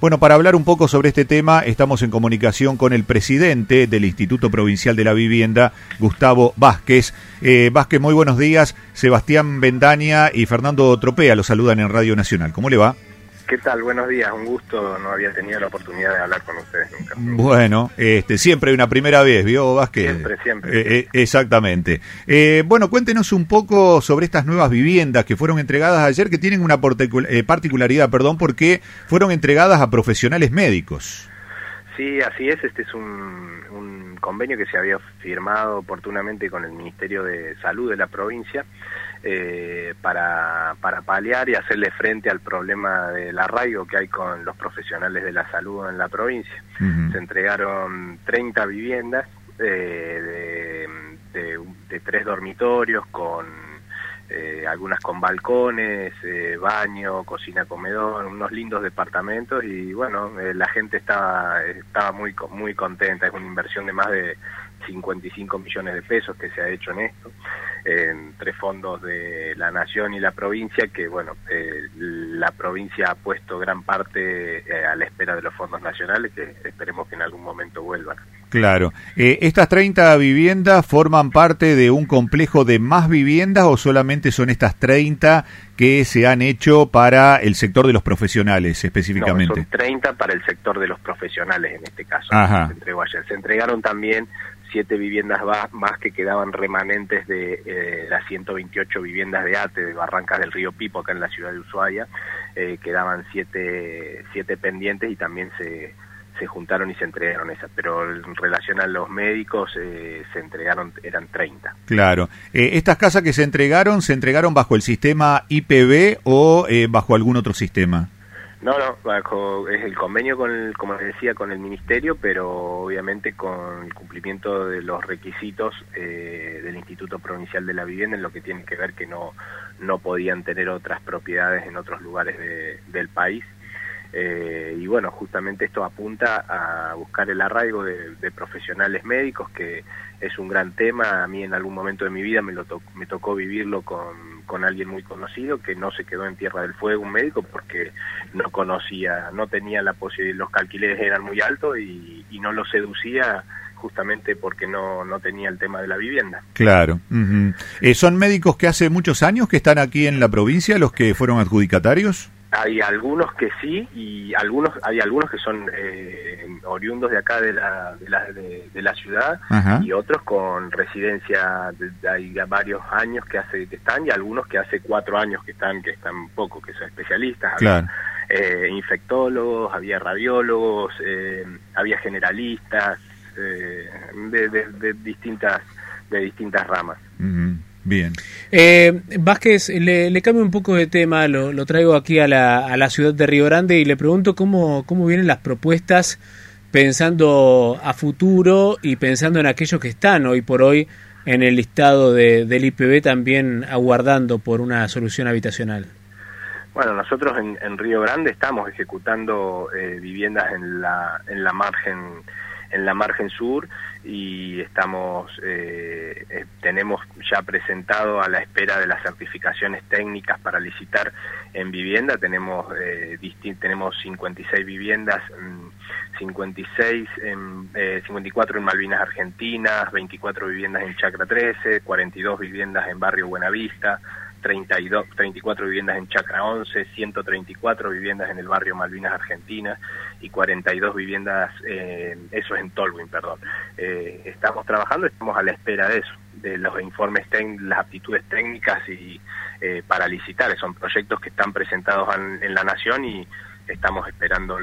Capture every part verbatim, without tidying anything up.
Bueno, para hablar un poco sobre este tema, estamos en comunicación con el presidente del Instituto Provincial de la Vivienda, Gustavo Vázquez. Eh, Vázquez, muy buenos días. Sebastián Bendaña y Fernando Tropea los saludan en Radio Nacional. ¿Cómo le va? ¿Qué tal? Buenos días, un gusto, no había tenido la oportunidad de hablar con ustedes nunca. Bueno, este, siempre hay una primera vez, ¿vio, Vázquez? Siempre, siempre. Eh, eh, exactamente. Eh, bueno, cuéntenos un poco sobre estas nuevas viviendas que fueron entregadas ayer, que tienen una eh, particularidad, perdón, porque fueron entregadas a profesionales médicos. Sí, así es, este es un, un convenio que se había firmado oportunamente con el Ministerio de Salud de la provincia, Eh, para, para paliar y hacerle frente al problema del arraigo que hay con los profesionales de la salud en la provincia. Uh-huh. Se entregaron treinta viviendas eh, de, de, de tres dormitorios, con eh, algunas con balcones, eh, baño, cocina, comedor, unos lindos departamentos, y bueno, eh, la gente estaba, estaba muy, muy contenta. Es una inversión de más de cincuenta y cinco millones de pesos que se ha hecho en esto, entre fondos de la nación y la provincia, que bueno, eh, la provincia ha puesto gran parte eh, a la espera de los fondos nacionales, que esperemos que en algún momento vuelvan. Claro. Eh, ¿Estas treinta viviendas forman parte de un complejo de más viviendas o solamente son estas treinta que se han hecho para el sector de los profesionales específicamente? No, son treinta para el sector de los profesionales en este caso. Ajá. Se entregó ayer. Se entregaron también siete viviendas más que quedaban remanentes de eh, las ciento veintiocho viviendas de ATE, de Barrancas del Río Pipo, acá en la ciudad de Ushuaia. Eh, quedaban siete, siete pendientes y también se, se juntaron y se entregaron esas, pero en relación a los médicos eh, se entregaron, eran treinta. Claro. Eh, ¿Estas casas que se entregaron, se entregaron bajo el sistema I P B o eh, bajo algún otro sistema? No, no, bajo, es el convenio, con el, como les decía, con el Ministerio, pero obviamente con el cumplimiento de los requisitos eh, del Instituto Provincial de la Vivienda, en lo que tiene que ver que no, no podían tener otras propiedades en otros lugares de, del país. Eh, y bueno, justamente esto apunta a buscar el arraigo de, de profesionales médicos, que es un gran tema. A mí en algún momento de mi vida me, lo to me tocó vivirlo con, con alguien muy conocido que no se quedó en Tierra del Fuego, un médico, porque no conocía, no tenía la posibilidad, los alquileres eran muy altos y, y no lo seducía, justamente porque no, no tenía el tema de la vivienda. Claro. Uh-huh. eh, ¿Son médicos que hace muchos años que están aquí en la provincia, los que fueron adjudicatarios? Hay algunos que sí, y algunos hay algunos que son eh, oriundos de acá de la de la, de, de la ciudad. Ajá. Y otros con residencia de, de, hay varios años que hace que están, y algunos que hace cuatro años que están, que están poco, que son especialistas. Claro. Había eh, infectólogos, había radiólogos, eh, había generalistas, eh, de, de, de distintas de distintas ramas. Uh-huh. Bien. Eh, Vázquez, le, le cambio un poco de tema, lo, lo traigo aquí a la, a la ciudad de Río Grande y le pregunto cómo, cómo vienen las propuestas pensando a futuro y pensando en aquellos que están hoy por hoy en el listado de, del I P B, también aguardando por una solución habitacional. Bueno, nosotros en, en Río Grande estamos ejecutando eh, viviendas en la, en la margen en la margen sur, y estamos eh, eh, tenemos ya presentado, a la espera de las certificaciones técnicas para licitar en vivienda. Tenemos eh, tenemos cincuenta y seis viviendas, cincuenta y seis en, eh, cincuenta y cuatro en Malvinas Argentinas, veinticuatro viviendas en Chacra trece, cuarenta y dos viviendas en Barrio Buenavista, treinta y dos, treinta y cuatro viviendas en Chacra once, ciento treinta y cuatro viviendas en el barrio Malvinas Argentinas y cuarenta y dos viviendas, eh, eso es en Tolwyn, perdón. Eh, estamos trabajando, estamos a la espera de eso, de los informes, las aptitudes técnicas y eh, para licitar. Son proyectos que están presentados en, en la Nación y estamos esperando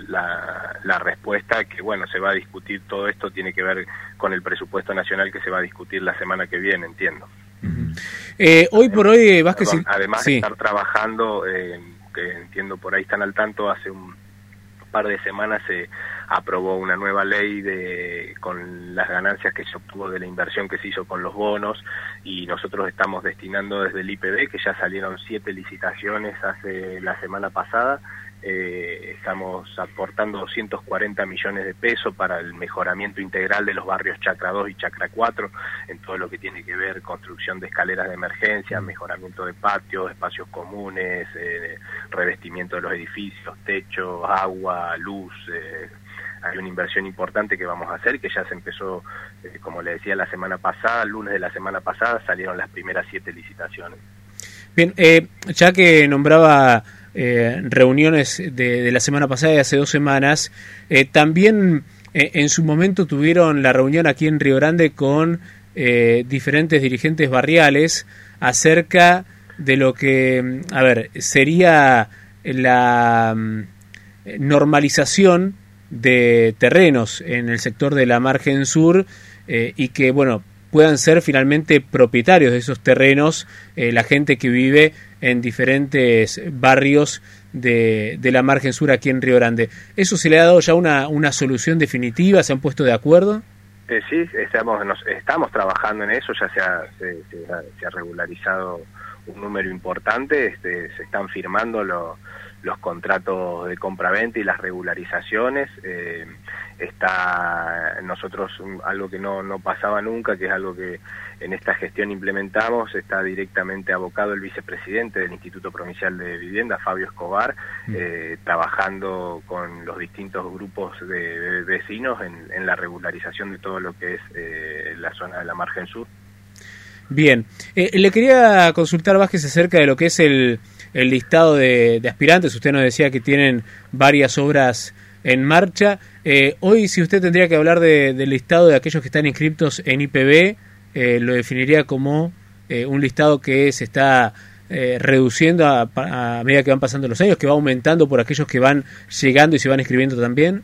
la, la respuesta, que bueno, se va a discutir. Todo esto tiene que ver con el presupuesto nacional que se va a discutir la semana que viene, entiendo. Uh-huh. eh, hoy por hoy, Vázquez, Perdón, además sí. de estar trabajando, eh, que entiendo por ahí están al tanto, hace un par de semanas se aprobó una nueva ley de con las ganancias que se obtuvo de la inversión que se hizo con los bonos, y nosotros estamos destinando desde el I P B, que ya salieron siete licitaciones hace la semana pasada, eh, estamos aportando doscientos cuarenta millones de pesos para el mejoramiento integral de los barrios Chacra dos y Chacra cuatro, en todo lo que tiene que ver construcción de escaleras de emergencia, mejoramiento de patios, espacios comunes, eh, revestimiento de los edificios, techos, agua, luz. eh, Hay una inversión importante que vamos a hacer, que ya se empezó, eh, como le decía, la semana pasada, el lunes de la semana pasada salieron las primeras siete licitaciones. Bien, eh, ya que nombraba eh, reuniones de, de la semana pasada y hace dos semanas, eh, también eh, en su momento tuvieron la reunión aquí en Río Grande con eh, diferentes dirigentes barriales acerca de lo que, a ver, sería la um, normalización de terrenos en el sector de la margen sur eh, y que, bueno, puedan ser finalmente propietarios de esos terrenos eh, la gente que vive en diferentes barrios de, de la margen sur aquí en Río Grande. ¿Eso se le ha dado ya una, una solución definitiva? ¿Se han puesto de acuerdo? Eh, sí, estamos, nos, estamos trabajando en eso, ya se ha, se, se ha, se ha regularizado un número importante, este, se están firmando los los contratos de compra-venta y las regularizaciones. Eh, está nosotros algo que no, no pasaba nunca, que es algo que en esta gestión implementamos, está directamente abocado el vicepresidente del Instituto Provincial de Vivienda, Fabio Escobar, eh, trabajando con los distintos grupos de, de vecinos en, en la regularización de todo lo que es eh, la zona de la margen sur. Bien, eh, le quería consultar, Vázquez, acerca de lo que es el, el listado de, de aspirantes. Usted nos decía que tienen varias obras en marcha. Eh, hoy, si usted tendría que hablar de, del listado de aquellos que están inscriptos en I P B, eh, lo definiría como eh, un listado que se está eh, reduciendo a, a medida que van pasando los años, que va aumentando por aquellos que van llegando y se van inscribiendo también.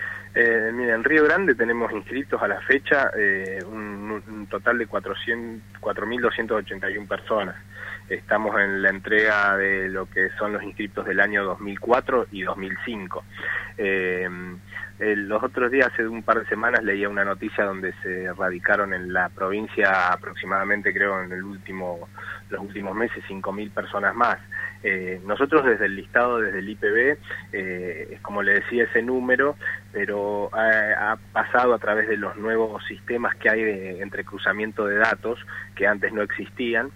Eh, mira, en Río Grande tenemos inscritos a la fecha eh, un, un total de cuatro mil doscientas ochenta y una personas. Estamos en la entrega de lo que son los inscriptos del año dos mil cuatro y dos mil cinco. Eh, eh, los otros días, hace un par de semanas, leía una noticia donde se radicaron en la provincia aproximadamente, creo, en el último, los últimos meses, cinco mil personas más. Eh, nosotros desde el listado, desde el I P B, eh, es como le decía ese número, pero ha, ha pasado a través de los nuevos sistemas que hay de entrecruzamiento de datos que antes no existían.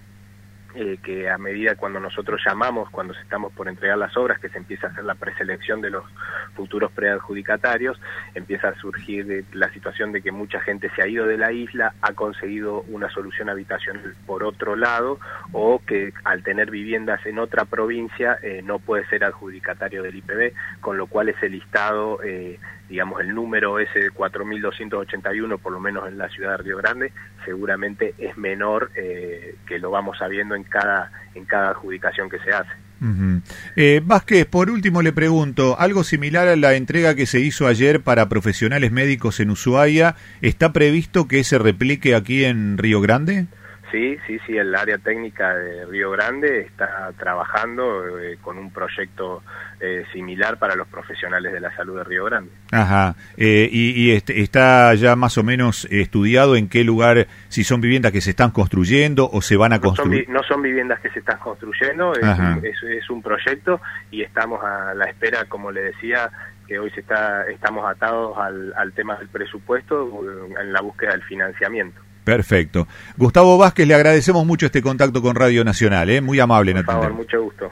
Eh, que a medida cuando nosotros llamamos, cuando estamos por entregar las obras, que se empieza a hacer la preselección de los futuros preadjudicatarios, empieza a surgir de la situación de que mucha gente se ha ido de la isla, ha conseguido una solución habitacional por otro lado, o que al tener viviendas en otra provincia eh, no puede ser adjudicatario del I P B, con lo cual ese listado, eh, digamos el número ese de cuatro mil doscientos ochenta y uno, por lo menos en la ciudad de Río Grande, seguramente es menor, eh, que lo vamos sabiendo en cada en cada adjudicación que se hace. Uh-huh. eh, Vázquez, por último le pregunto, algo similar a la entrega que se hizo ayer para profesionales médicos en Ushuaia, ¿está previsto que se replique aquí en Río Grande? Sí, sí, sí, el área técnica de Río Grande está trabajando eh, con un proyecto eh, similar para los profesionales de la salud de Río Grande. Ajá, eh, y, y este, está ya más o menos estudiado en qué lugar, si son viviendas que se están construyendo o se van a construir. No son, no son viviendas que se están construyendo, es un, es, es un proyecto y estamos a la espera, como le decía, que hoy se está estamos atados al, al tema del presupuesto en la búsqueda del financiamiento. Perfecto. Gustavo Vázquez, le agradecemos mucho este contacto con Radio Nacional, ¿eh? Muy amable. Por favor, mucho gusto.